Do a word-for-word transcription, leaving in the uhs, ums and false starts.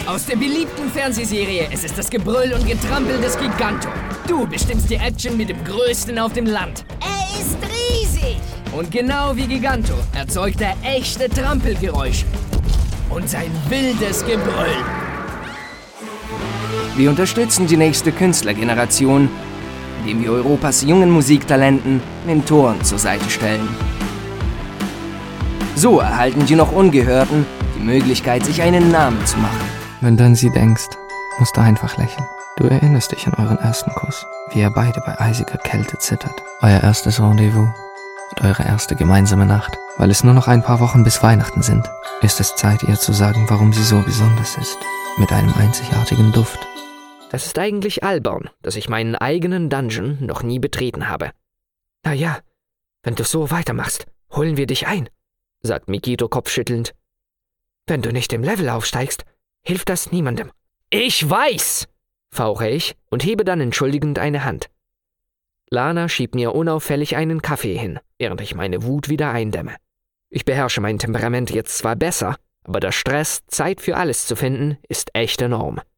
Aus der beliebten Fernsehserie Es ist das Gebrüll und Getrampel des Giganto. Du bestimmst die Action mit dem Größten auf dem Land. Er ist riesig! Und genau wie Giganto erzeugt er echte Trampelgeräusche. Und sein wildes Gebrüll. Wir unterstützen die nächste Künstlergeneration, indem wir Europas jungen Musiktalenten Mentoren zur Seite stellen. So erhalten die noch Ungehörten die Möglichkeit, sich einen Namen zu machen. Wenn du an sie denkst, musst du einfach lächeln. Du erinnerst dich an euren ersten Kuss, wie ihr beide bei eisiger Kälte zittert. Euer erstes Rendezvous und eure erste gemeinsame Nacht. Weil es nur noch ein paar Wochen bis Weihnachten sind, ist es Zeit, ihr zu sagen, warum sie so besonders ist. Mit einem einzigartigen Duft. Das ist eigentlich albern, dass ich meinen eigenen Dungeon noch nie betreten habe. Na ja, wenn du so weitermachst, holen wir dich ein, sagt Mikito kopfschüttelnd. Wenn du nicht im Level aufsteigst, hilft das niemandem. Ich weiß, fauche ich und hebe dann entschuldigend eine Hand. Lana schiebt mir unauffällig einen Kaffee hin, während ich meine Wut wieder eindämme. Ich beherrsche mein Temperament jetzt zwar besser, aber der Stress, Zeit für alles zu finden, ist echt enorm.